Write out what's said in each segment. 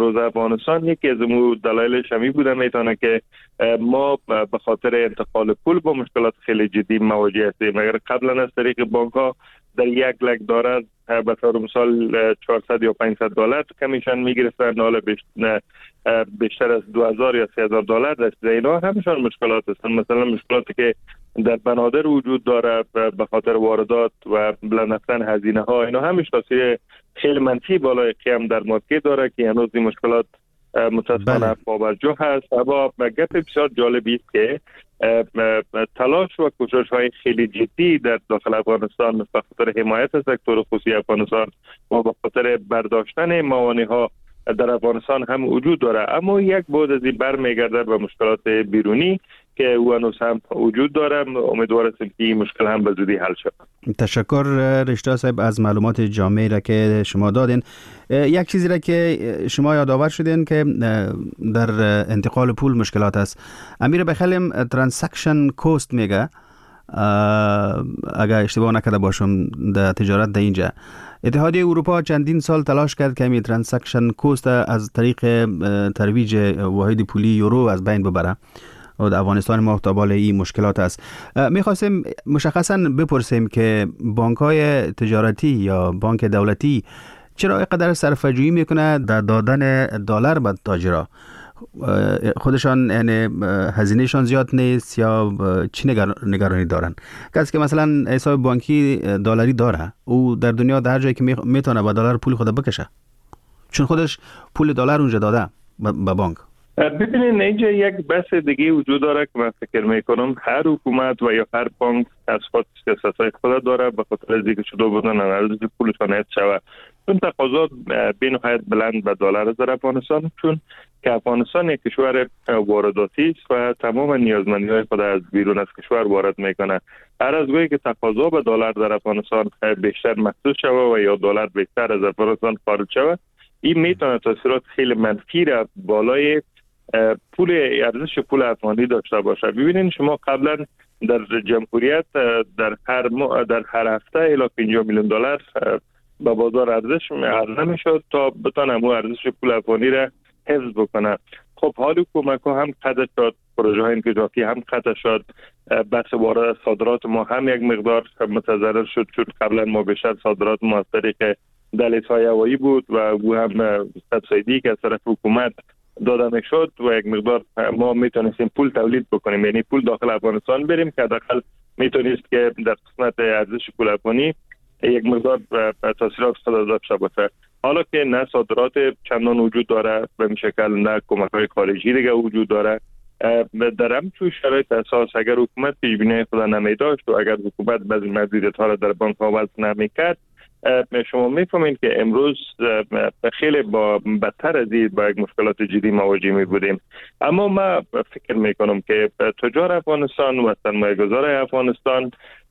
امروز افغانستان، یکی از دلایلش همی بوده میتونه که ما به خاطر انتقال پول با مشکلات خیلی جدی مواجه هستیم. اگر قبلا از طریق بانک ها در $1 به طور مثال 400 یا 500 دلار کمیشن میگرفتن، حالا بیشتر از 2000 یا 3000 دلار رسیده. اینا همشون مشکلات هستن. مثلا مشکلاتی که در بنادر وجود داره به خاطر واردات و بلند رفتن هزینه ها، اینا همش تاثیر خیلی منفی بالای قیام در مارکت داره که هنوز این مشکلات متاسفانه پابرجا هست. اما گپ بسیار جالبی است که تلاش و کوشش های خیلی جدی در داخل افغانستان به خاطر حمایت سکتور خصوصی افغانستان و به خاطر برداشتن موانع ها در افغانستان هم وجود داره، اما یک بود از این برمیگرده به مشکلات بیرونی که او هنوز هم وجود داره. امیدوار هستیم که این مشکل هم به زودی حل شود. تشکر رشته صاحب از معلومات جامعی را که شما دادین. یک چیزی را که شما یادآور شدین که در انتقال پول مشکلات است، امیر بخلیم ترانزکشن کوست میگه، اگر اشتباه نکرده باشم در تجارت در اینجا. اتحادیه اروپا چندین سال تلاش کرد که می ترانزکشن کوست از طریق ترویج واحد پولی یورو از بین ببره و در افغانستان ما احتمال این مشکلات است. میخواستیم مشخصا بپرسیم که بانک‌های تجارتی یا بانک دولتی چرا اینقدر صرفه‌جویی میکنه در دادن دلار به تاجرها؟ خودشان یعنی هزینهشان زیاد نیست یا چی نگرانی دارن؟ کسی که مثلا حساب بانکی دلاری داره او در دنیا در جایی که میتونه با دلار پول خود بکشه، چون خودش پول دلار اونجا داده به بانک. ببینید اینجا یک بحث دیگه وجود داره که من فکر میکنم هر حکومت و یا هر بانک از خود سیاست‌های خود داره به خاطر از اینکه شده بودن ارزش پولشان حفظ شود. چون تقاضا بی‌نهایت بلند به دلار در افغانستان، چون که افغانستان یک کشور وارداتی است و تمام نیازمندی‌های خود از بیرون از کشور وارد میکنه. هر از گاهی که تقاضا به دلار در افغانستان بیشتر محسوس شود و یا دلار بیشتر از افغانستان خارج شود، این میتونه تاثیرات خیلی منفی را بالای پول ارزش پول افغانی داشته باشه. ببینید شما قبلا در جمهوریت در هر هفته الی 50 میلیون دلار به بازار ارزش عرضه میشد تا بتونه مو ارزش پول افغانی را حفظ بکنه. خب حال کمک‌ها هم قطع شد، پروژه های انکشافی هم قطع شد، بحث وارد صادرات ما هم یک مقدار متضرر شد، چون قبلا ما بیشتر صادرات ما از طریق دهلیزهای هوایی بود و او هم سبسیدی که از طرف حکومت داده میشد و یک مقدار ما میتونستیم پول تولید بکنیم، یعنی پول داخل افغانستان بریم که حداقل میتونست که در قسمت ارزش پول افغانی یک مقدار تاثیرات خود داشته باشه. حالا که نه صادرات چندان وجود داره به این شکل، نه کمک‌های خارجی دیگه وجود داره، در همچون شرایط اساس اگر حکومت پیش‌بینی خود نمی‌داشت و اگر حکومت بعضی محدودیت‌ها را در بانک‌ها وضع نمی‌کرد، شما میفهمید که امروز خیلی با بدتر از این با یک مشکلات جدی مواجه می بودیم. اما من فکر میکنم که تجار افغانستان و سرمایه‌گذار افغانستان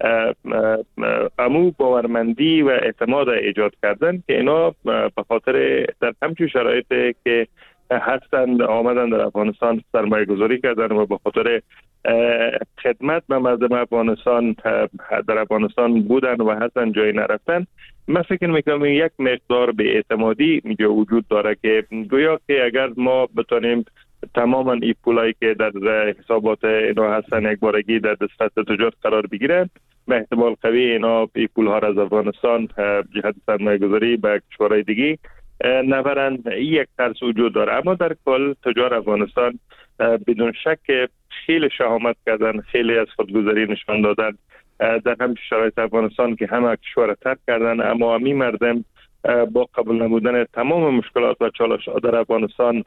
امو باورمندی و اعتماد ایجاد کردن که اینا به خاطر در همچون شرایط که هستند آمدن در افغانستان سرمایه گذاری کردن و به خاطر خدمت به مردم افغانستان در افغانستان بودن و هستن جایی نرفتن. من فکر میکنم یک مقدار به اعتمادی اینجا وجود داره که گویا که اگر ما بتونیم تماما این پولایی که در حسابات اینا هستن یک بارگی در دست تجار قرار بگیرن، به احتمال قوی اینا این پولها را از افغانستان جهت سرمایه گذاری به کشورهای دیگه نبرند. یک ترس وجود داره. اما در کل تجار افغانستان بدون شک خیلی شهامت کردن، خیلی از خودگذاری نشان دادن در همین شرایط افغانستان که همه کشور ترک کردن، اما همین مردم با قبول نمودن تمام مشکلات و چالش در افغانستان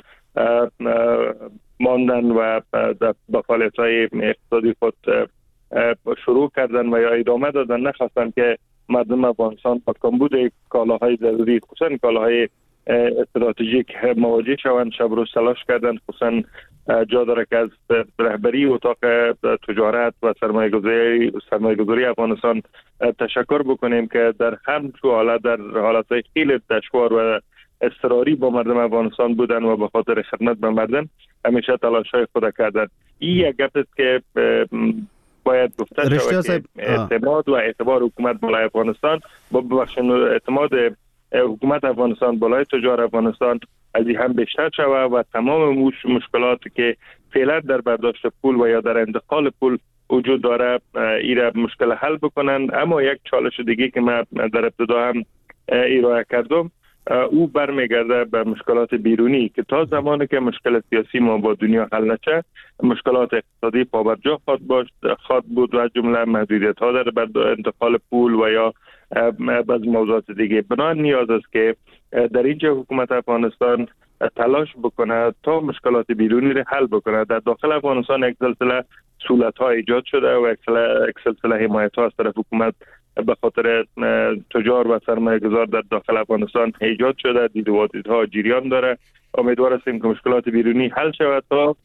ماندن و با فعالیت‌های اقتصادی خود شروع کردن و یا ادامه دادن. نخواستن که مردم افغانستان با کمبود کالاهای ضروری خصوصا کالاهای استراتژیک مواجه شوند. شب روز تلاش کردن. خصوصا جا داره که از رهبری اتاق تجارت و سرمایه‌گذاری افغانستان تشکر بکنیم که در همچون حالت در حالتهای خیلی دشوار و اضطراری با مردم افغانستان بودن و به خاطر خدمت به مردم همیشه تلاش‌های خود کردن. این یک گپ است که باید گفته شود که اعتماد و اعتبار حکومت بالای افغانستان با اعتماد حکومت افغانستان بالای تجار افغانستان از این هم بیشتر شود و تمام مشکلاتی که فعلا در برداشت پول و یا در انتقال پول وجود داره ایره مشکل حل بکنن. اما یک چالش دیگه که من در ابتدا هم ارائه کردم او برمیگرده به مشکلات بیرونی که تا زمانی که مشکل سیاسی ما با دنیا حل نشه مشکلات اقتصادی پابرجا خواهد بود و جمله محدودیت ها در انتقال پول و یا بعض موضوعات دیگه. بنابراین نیاز است که در اینجا حکومت افغانستان تلاش بکنه تا مشکلات بیرونی را حل بکنه. در داخل افغانستان یک سلسله سهولت ها ایجاد شده و یک سلسله حمایت ها از طرف حکومت به خاطر تجار و سرمایه گذار در داخل افغانستان ایجاد شده. دید و دیدها جریان داره. امیدوار هستیم که مشکلات بیرونی حل شود تا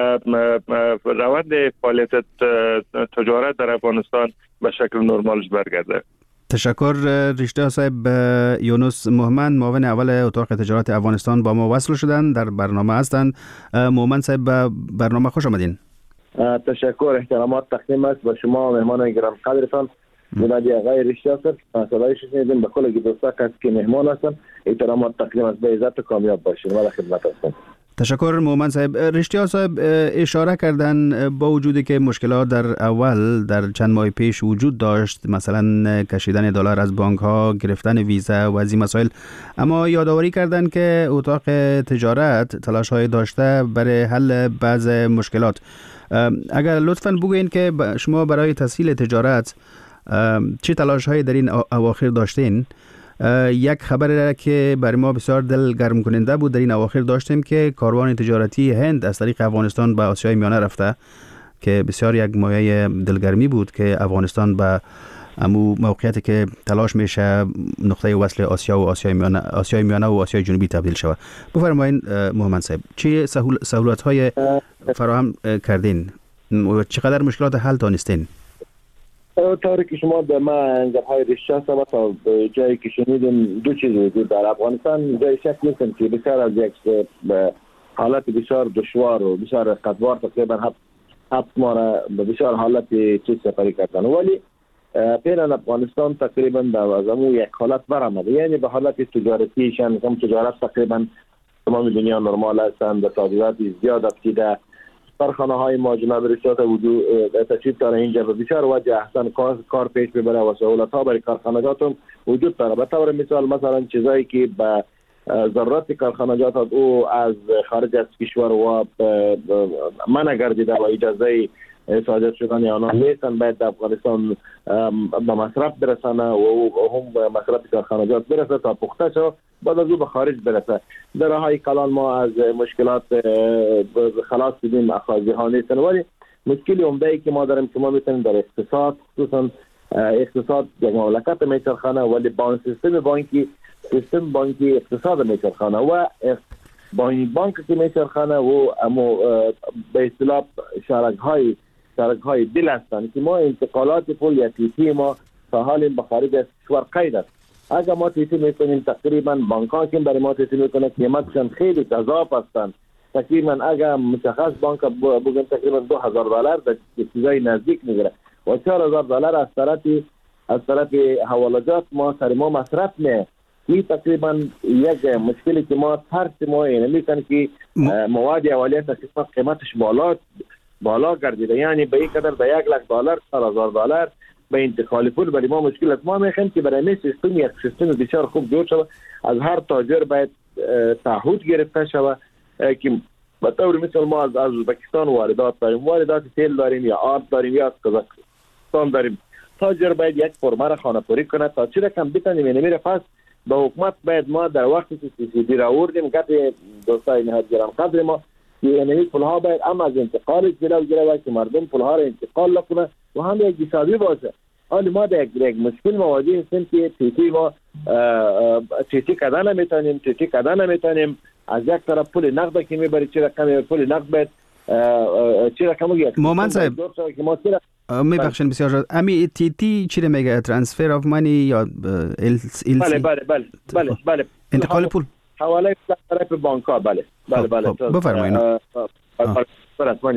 روند فعالیت تجارت در افغانستان به شکل نرمالش برگرده. تشکر. رشته صاحب یونس محمد معاون اول اتاق تجارت افغانستان با ما وصل شدن، در برنامه هستند. محمد صاحب به برنامه خوش آمدین. تشکر، احترامات تقدیم است به شما مهمان گران قدرتان جناب آقای رشته صاحب. صدایش شنیدیم، به کل دوستا کسی که مهمان هستن احترامات تقدیم است. به عزت و کامیاب باشین. ما در خدمت هستم. تشکر محمد صاحب. رشته صاحب اشاره کردن با وجودی که مشکلات در اول در چند ماه پیش وجود داشت، مثلا کشیدن دلار از بانک ها، گرفتن ویزا و از این مسائل، اما یادآوری کردن که اتاق تجارت تلاش های داشته برای حل بعض مشکلات. اگر لطفاً بگوین که شما برای تسهیل تجارت چه تلاش هایی در این اواخر داشتین؟ یک خبر که برای ما بسیار دل گرم کننده بود در این اواخر داشتیم که کاروان تجارتی هند از طریق افغانستان به آسیای میانه رفته، که بسیار یک مایه دلگرمی بود که افغانستان به امو موقعیتی که تلاش میشه نقطه وصل آسیا و آسیای میانه و آسیای جنوبی تبدیل شود. بفرمایید محمد صاحب، چه سهولت های فراهم کردین و چقدر مشکلات حل دانستین؟ طوری که شما به من های رشته صاحب تا جایی که شنیدیم دو چیز وجود در افغانستان، جای شک نیستم که بسیار از یک حالت بسیار دشوار و بسیار قدوار تقریبا 7 ماه را به بسیار حالت چیز سفری کردن، ولی فعلا افغانستان تقریبا از امو یک حالت برآمده، یعنی به حالت تجارتیشان هم تجارت تقریبا تمام دنیا نرمال هستند، به تعداد زیاد افتیده. کارخانه های ما جناب رشاد وجود تشریف داره اینجا و بسیار وجه احسن کار پیش ببره و سهولت ها برای کارخانجات هم وجود داره. به طور مثلا چیزایی که به ضرورت کارخانجات او از خارج از کشور و منع گردیده و اجازه صادر شدن آنها نیستن، باید در افغانستان به مصرف برسانه و هم به مصرف کارخانجات برسه تا پخته شد بعد از او به خارج برسه. در راهی کلان ما از مشکلات خلاص شدیم، اخاذی ها نیستن، ولی مشکلی عمده‌ای که ما داریم که ما میتونیم در اقتصاد، خصوصا اقتصاد یک مملکت میچرخانه، ولی سیستم بانکی اقتصاد میچرخانه و بانک که میچرخانه و اما به اصطلاح شرک های دل هستند که ما انتقالات پول یا تیتی ما تا حال به خارج از کشور قید است. اگر ما تیتی میکنیم تقریبا بانک ها که برای ما تیتی میکنه قیمتشان خیلی گزاف هستند. تقریبا اگر مشخص بانک بگیم تقریبا $2000 در چیزای نزدیک میگیره و $4000 از طرف حوالجات ما سر ما مصرف نه. این تقریبا یک مشکلی که ما ترس ما اینه میکنه که مواد اولیه تقریبا قیمتش بالا گردیده، یعنی به این قدر به $100,000 $4,000 به انتقال پول برای ما مشکل است. ما میخوایم که برای این سیستم یک سیستم بسیار خوب جور شود. از هر تاجر باید تعهد گرفته شود که به طور مثل ما از ازبکستان واردات تیل داریم یا آب داریم یا از قزاقستان داریم، تاجر باید یک فرمه را خانه‌پوری کنه تا چی رقم بتونیم نمیره. پس به حکومت باید ما در وقتی که سیسی را آوردیم گفت دوستای نهاد گرام قدر ما که اینمی پولها باید اما از انتقال جلو گیره که مردم پولها را انتقال نکنه و هم یک حسابی باشه. حالی ما در یک مشکل مواجه هستیم که تیتی کدن نمیتونیم از یک طرف پول نقد که میبری چه رقم پول نقد باید چه رقم یک محمد صاحب میبخشین بسیار شد. امی تی چی میگه؟ ترانسفر آف مانی یا بله انتقال پول حواله طرف بانک ها. بله بفرمایید.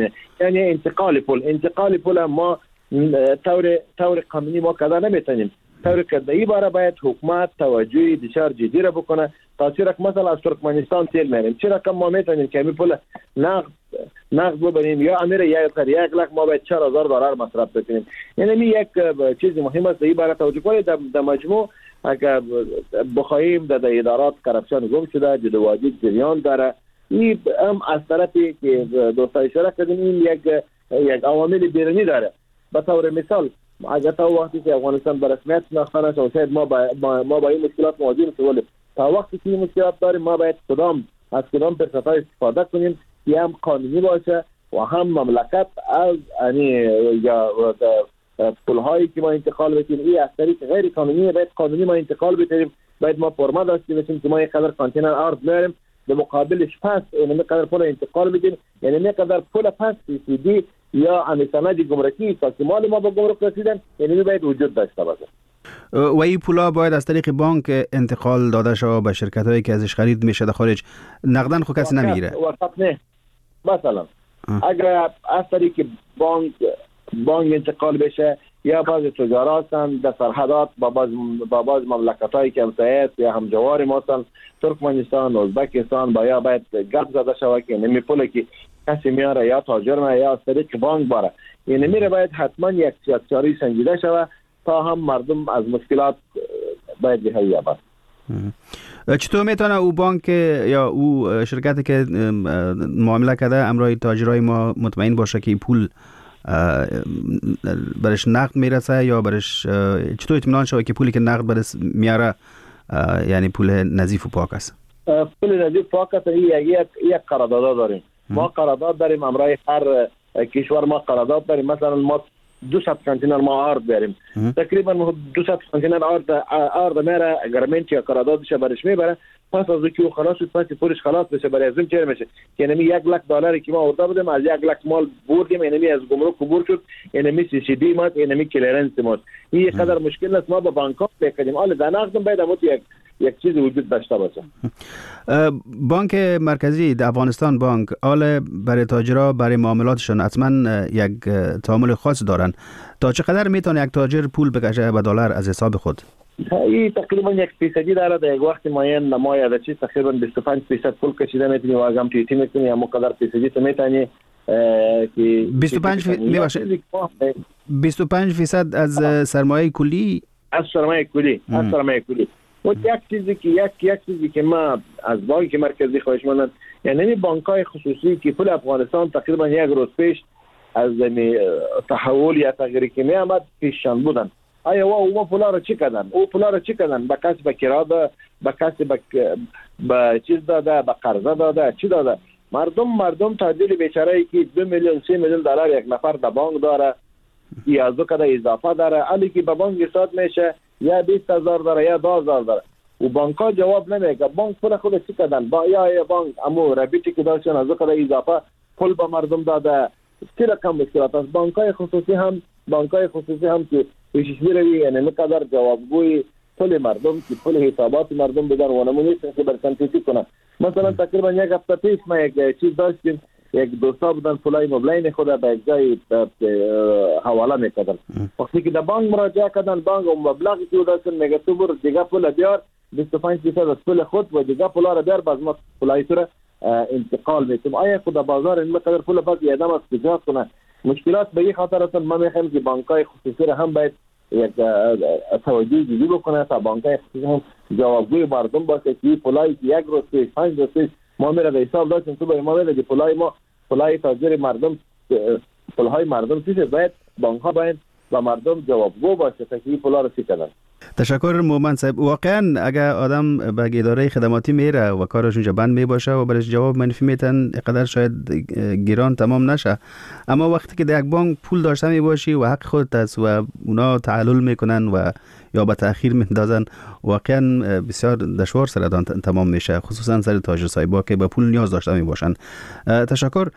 یعنی انتقال پول ما طور قانونی ما کدا نمیتونیم. طوری که در این باره باید حکومت توجه بسیار جدی را بکنه تا چرا مثلا از ترکمنستان تیل میریم چرا که ما میتونیم که می پول نقد ببریم یا امیر یک لک ما باید $4,000 مصرف بکنیم. یعنی یک چیز مهم است در این باره توجه کنید. در مجموع اگر بخواهیم در ادارات کرپشن گم شده جدواجی جریان داره. این هم از طرفی که دوستان اشاره کردیم این یک عوامل بیرونی داره. به طور مثال اگر تا وقتی که افغانستان به رسمیت شناخته نشه و شاید ما با این مشکلات مواجه میشیم تا وقتی که این مشکلات داریم ما باید از کدام فرصت‌های استفاده کنیم که هم قانونی باشه و هم مملکت از یا پول‌هایی که ما انتقال بدیم این از طریق غیر قانونی باید قانونی ما انتقال بدیم. باید ما فرما داشته باشیم که ما یک قدر کانتینر ارز میاریم به مقابلش پس این قدر پول انتقال بدیم. یعنی این قدر پول پس CCD یا سند گمرکی تا که مال ما به گمرک رسیدن یعنی باید وجود داشته باشه. و این پولا باید از طریق بانک انتقال داده شود به شرکت‌هایی که ازش خرید میشه در خارج. نقدن خود کسی نمیگیره. وقت نه. مثلا اگر از طریق بانک انتقال بشه یا بعض تجارت هستن در سرحدات با بعض مملکت‌هایی که همسایه یا همجوار ما هستن ترکمنستان ازبکستان باید گپ زده شود که نمی پول که کسی میاره یا تاجر میاره یا از طریق بانک باره یعنی میره باید حتما یک چاری سنجیده شود تا هم مردم از مشکلات باید رهایی یابند. چطور میتونه او بانک یا او شرکتی که معامله کرده امرای تاجرای ما مطمئن باشه که پول برش نقد میرسه یا برش چطور اطمینان شود که پولی که نقد برش میاره یعنی پول نظیف و پاک است؟ پول نظیف پاک است. یک قرارداد داریم. ما قرارداد داریم امرای هر کشور ما قرارداد داریم. مثلا ما 200 کانتینر ما آرد داریم. تقریبا 200 کانتینر آرد میره اگرمنت یا قراردادش برش میبره پس از اینکه خلاص شد پس پولش خلاص بشه برای ازم چه میشه یعنی $1,00,000 که ما آورده بودیم از 1 لک مال بردیم یعنی از گمرک عبور شد یعنی CCD ما یعنی کلیرنس ما این قدر مشکل است. ما با بانک‌ها بکنیم حالا در نقد باید اموت یک چیز وجود داشته باشه. بانک مرکزی در افغانستان بانک آل برای تاجرها برای معاملاتشون حتما یک تعامل خاص دارن. تا چقدر میتونه یک تاجر پول بکشه به دلار از حساب خود؟ این تقریبا 1% داره. در یک وقت معین نمای در چیز تقریبا 25% پول کشیده میتونی و اگم تیتی میتونی یا مقدر فیصدی تو میتونی که 25% از سرمایه کلی از سرمایه کلی و یک چیزی که ما از بانک مرکزی خواهش مانند یعنی بانک‌های خصوصی که پول افغانستان تقریبا یک روز پیش از تحول یا تغییری که می آمد پیششان بودن. آیا او پولا رو چی کردن؟ به کسی به کرا داده، به کسی به چیز داده، به قرضه داده، چی داده؟ مردم تاجر بیچاره‌ای که 2 میلیون 3 میلیون دلار یک نفر در بانک داره یا دو کده اضافه داره علی که به بانک حساب میشه یا 20,000 داره یا 10,000 داره و بانک‌ها جواب نمیگه بانک پول خود چی کردن یا بانک امو رابطی که داشتن از دو کده اضافه پول به مردم داده. چه رقم مشکلات است. بانک‌های خصوصی هم که پیشش میروی یعنی مقدار جوابگوی پول مردم که پول حسابات مردم بدن و نمونیشن که برسنتیتی کنن. مثلا تقریبا یک هفته پیش ما یک چیز داشتیم یک دوستا بودن پولای مبلین خود به یک جای حواله میکردن. وقتی که در بانک مراجعه کردن بانک و مبلغی که داشتن میگه تو برو دیگه پول بیار 25% از پول خود و دیگه پولا رو بیار باز ما پولای تو انتقال میتیم. آیا خود بازار این مقدار پول باز یادم از تجارت کنه مشکلات به این خاطر است. ما میخوایم که بانک‌های خصوصی را هم باید یک توجه جدی بکنه تا بانک‌های خصوصی هم جوابگوی مردم باشه که پولایی که یک روز پیش 5 روز پیش ما میره به حساب داشتیم تو به ما میره که پولای تاجر مردم پولهای مردم چیزه باید بانک‌ها باید و مردم جوابگو باشه تا که پولا رو چی کنن. تشکر مومن صاحب. واقعا اگر آدم به اداره خدماتی میره و کارش اونجا بند میباشه و برش جواب منفی میتن اینقدر شاید گیران تمام نشه، اما وقتی که در یک بانک پول داشته میباشی و حق خودت است و اونا تعلل میکنن و یا به تأخیر میندازن واقعا بسیار دشوار سر تمام میشه، خصوصا سر تاجر صاحبا که به پول نیاز داشته میباشن. تشکر.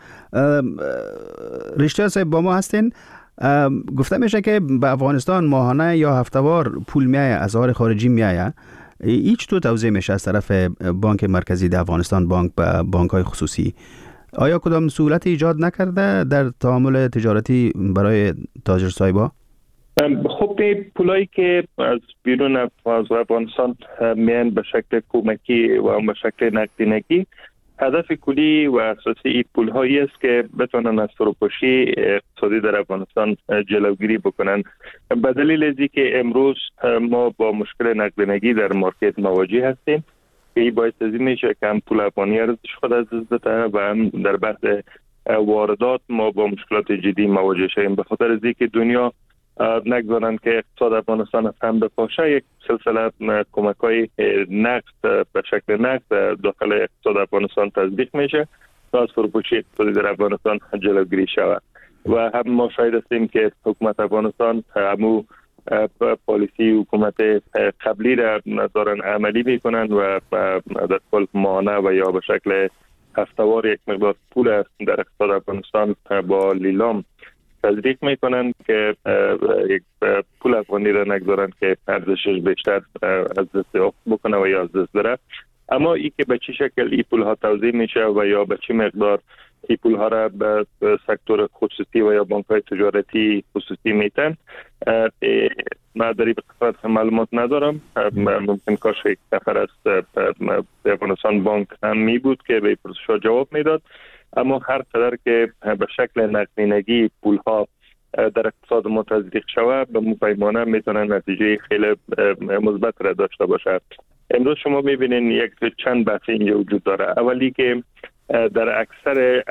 رشته صاحب با ما هستین. گفته میشه که به افغانستان ماهانه یا هفتهوار پول میایه از ازار خارجی میایه. هیچ تو توضیح میشه از طرف بانک مرکزی در افغانستان بانک به بانک‌های خصوصی آیا کدام سهولت ایجاد نکرده در تعامل تجارتی برای تاجر صاحبا؟ خب پولایی که از بیرون از افغانستان میان به شکل کمکی و به شکل نقدینگی، هدف کلی و اساسی این پول‌هایی است که بتونن از فروپاشی اقتصادی در افغانستان جلوگیری بکنن. به دلیل از اینکه امروز ما با مشکل نقدینگی در مارکت مواجه هستیم، این باعث از این میشه که هم پول افغانی ارزش خود از دست بده و هم در بحث واردات ما با مشکلات جدی مواجه شدیم. به خاطر از اینکه دنیا نگذارن که اقتصاد افغانستان از هم بپاشه، یک سلسله کمک‌های نقد به شکل نقد داخل اقتصاد افغانستان تطبیق میشه تا از فروپاشی اقتصادی در افغانستان جلوگیری شود. و هم ما شاهد هستیم که حکومت افغانستان همو پالیسی حکومت قبلی را دارن عملی میکنن و در کل ماهانه و یا به شکل هفته‌وار یک مقدار پول در اقتصاد افغانستان با لیلام تزریق میکنن که یک پول افغانی را نگذارن که ارزشش بیشتر از دست افت بکنه و یا از دست بره. اما این که به چه شکل این پول ها توزیع میشه و یا به چه مقدار این پول ها را به سکتور خصوصی و یا بانک های تجارتی خصوصی میتن، من در این قسمت معلومات ندارم. ممکن کاش یک نفر از افغانستان بانک هم می بود که به پرسش ها جواب میداد. اما هر قدر که به شکل نقدینگی پول ها در اقتصاد ما تزریق شود، به مفهمانه میتونن نتیجه خیلی مثبت را داشته باشد. امروز شما میبینین یک چند بحث اینجا وجود داره. اولی که در اکثر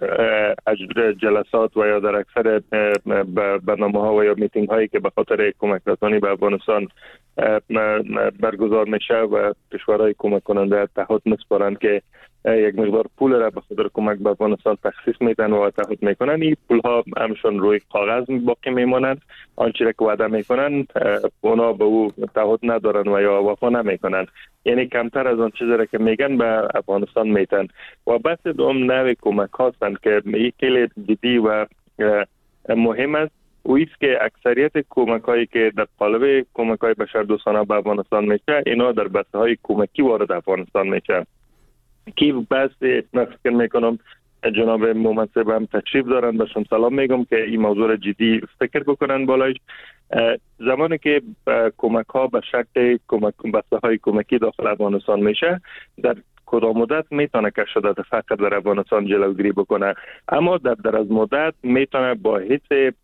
جلسات و یا در اکثر برنامه ها و یا میتینگ هایی که به خاطر کمک رسانی به افغانستان برگزار میشه و کشورهای کمک کننده تعهد میسپارند که یک مقدار پول را به خاطر کمک به افغانستان تخصیص میدن و تعهد میکنن. این پول ها همشون روی کاغذ باقی میمونند. آنچه را که وعده میکنن اونا به او تعهد ندارن و یا وفا نمیکنن، یعنی کمتر از آن چیزی را که میگن به افغانستان میتن. و بحث دوم نوع کمک هستند که این خیلی جدی و مهم است. اویست که اکثریت کمک هایی که در قالب کمک های بشردوستانه به افغانستان میشه، اینا در بسته های کمکی وارد افغانستان میشه که بس من فکر میکنم جناب ممثل هم تشریف دارن، بهشون سلام میگم که این موضوع جدی فکر بکنن بالایش. زمانی که کمک ها به شکل بسته های کمکی داخل افغانستان میشه، در کدام مدت میتونه که شدت فقر در افغانستان جلوگیری بکنه، اما در دراز مدت میتونه باعث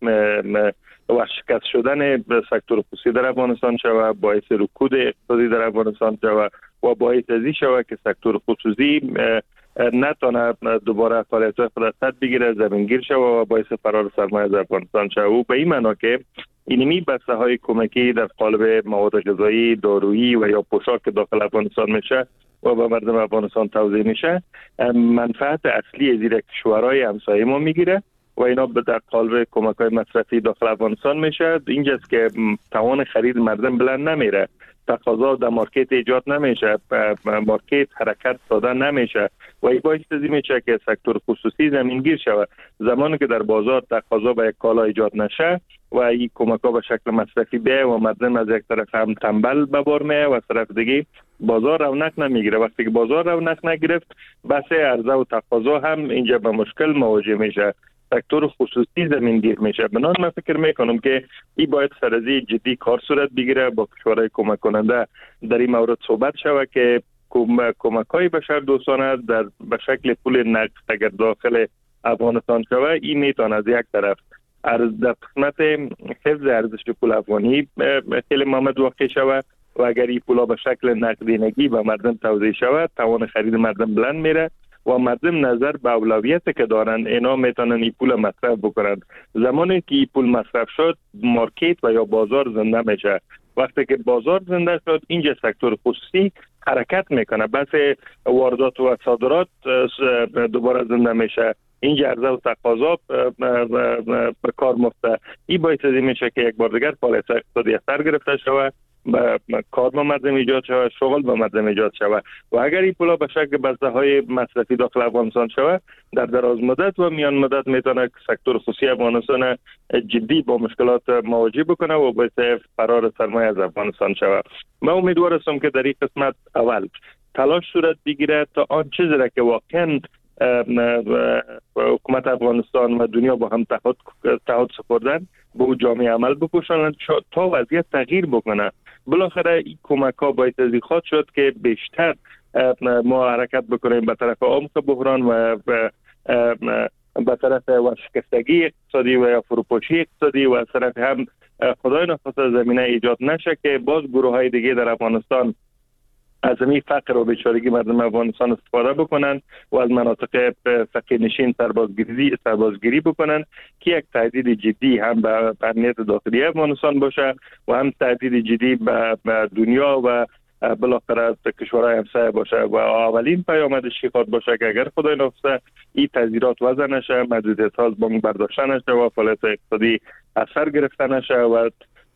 و شکست شدن سکتور خصوصی در افغانستان شود، باعث رکود اقتصادی در افغانستان شود و باعث ازی شود که سکتور خصوصی نتونه دوباره فعالیت خود سد بگیره، زمینگیر شود و باعث فرار سرمایه از افغانستان شود. و به این معنا که اینمی بسته های کمکی در قالب مواد غذایی، دارویی و یا پوشاک که داخل افغانستان میشه و به مردم افغانستان توزیع میشه، منفعت اصلی از این کشورهای همسایه ما میگیره و اینا در قالب کمک‌های مصرفی داخل افغانستان میشه. اینجاست که توان خرید مردم بلند نمیره، تقاضا در مارکت ایجاد نمیشه، مارکت حرکت داده نمیشه و این باعث میشه که سکتور خصوصی زمینگیر شود. زمانی که در بازار تقاضا به یک کالا ایجاد نشه و این کمک‌ها به شکل مصرفی بیه و مردم از یک طرف هم تنبل به بار میه و طرف دیگه بازار رونق نمیگیره. وقتی که بازار رونق نگرفت، بس عرضه و تقاضا هم اینجا به مشکل مواجه میشه، سکتور خصوصی زمینگیر میشه. بنان من فکر میکنم که این باید سرازی جدی کار صورت بگیره، با کشورهای کمک کننده در این مورد صحبت شود که کمک های بشردوستانه در به شکل پول نقد اگر داخل افغانستان شود، این میتونه از یک طرف در قسمت حفظ ارزش پول افغانی خیلی مهمت واقع شود و اگر این پولا به شکل نقدینگی به مردم توزیع شود، توان خرید مردم بلند میره و مردم نظر به اولویت که دارن اینا میتونن این پول مصرف بکنن. زمانی که این پول مصرف شد، مارکت و یا بازار زنده میشه. وقتی که بازار زنده شد، اینجا سکتور خصوصی حرکت میکنه، بس واردات و صادرات دوباره زنده میشه، اینجا عرضه و تقاضا به کار مفته. این باعث میشه که یک بار دیگر فعالیت اقتصادی اثر گرفته شود، کار به مردم ایجاد شود، شغل به مردم ایجاد شود و اگر این پولا به شکل بسته های مصرفی داخل افغانستان شود، در دراز مدت و میان مدت میتونه سکتور خصوصی افغانستان جدی با مشکلات مواجه بکنه و باعث فرار سرمایه از افغانستان شود. من امیدوار هستم که در این قسمت اول تلاش صورت بگیره تا آن چیزی را که واقعا حکومت افغانستان و دنیا با هم تعهد سپردن به او جامعه عمل بپوشانند تا وضعیت تغییر بکنه. بالاخره این کمک ها باید از خواهد شد که بیشتر ما حرکت بکنیم به طرف عمق بحران و به طرف ورشکستگی اقتصادی و یا فروپاشی اقتصادی و از طرف هم خدای نخواسته زمینه ایجاد نشه که باز گروه های دیگه در افغانستان از این فقر و بیچارگی مردم افغانستان استفاده بکنن و از مناطق فقیرنشین سربازگیری بکنن که یک تهدید جدی هم به امنیت داخلی افغانستان باشه و هم تهدید جدی به دنیا و بالاخره کشورهای همسایه باشه و اولین پیامدش خود باشه که اگر خدای نخواسته این تذیرات وضع نشه، محدودیت ها از بانک برداشته نشه و فعالیت اقتصادی اثر گرفته نشه و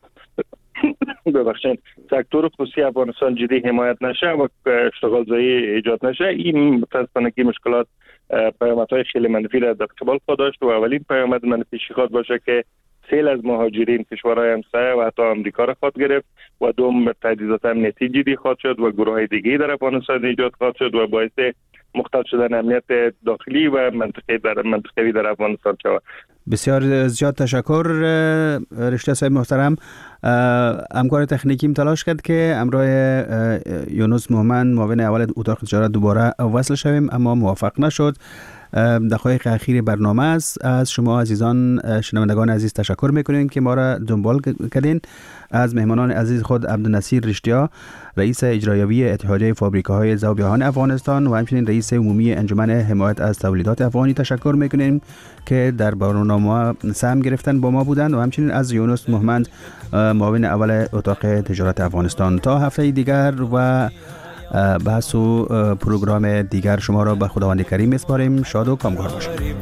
ببخشید سکتور خصوصی افغانستان جدی حمایت نشه و اشتغال زایی ایجاد نشه، این متاسفانه که مشکلات پیامدهای خیلی منفی را در قبال خود داشت و اولین پیامد منفی خود باشه که سیل از مهاجرین کشورهای همسایه و حتی آمریکا را خود گرفت و دوم تهدیدات امنیتی جدی خواهد شد و گروه‌های دیگه در افغانستان ایجاد خواهد شد و باعث مختل شدن امنیت داخلی و منطقه‌ای در افغانستان شود. بسیار زیاد تشکر رشته صاحب محترم. همکار تکنیکیم تلاش کرد که همراه یونس محمد معاون اول اتاق تجارت دوباره وصل شویم اما موفق نشد. دقایق اخیر برنامه است. از شما عزیزان شنوندگان عزیز تشکر میکنیم که ما را دنبال کردین. از مهمانان عزیز خود عبدالنصیر رشتیا رئیس اجرایی اتحادیه فابریکاهای ذوبیاهن افغانستان و همچنین رئیس عمومی انجمن حمایت از تولیدات افغانی تشکر میکنیم که در برنامه سهم گرفتن با ما بودند و همچنین از یونس محمد معاون اول اتاق تجارت افغانستان. تا هفته دیگر و بحث و پروگرام دیگر شما را به خداوند کریم میسپاریم. شاد و کامگار باشید.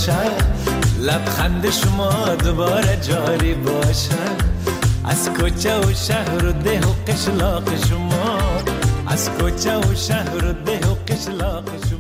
لبخند شما دوباره جاری باشد از کوچه و شهر و ده و قشلاق شما، از کوچه و شهر و ده و قشلاق شما.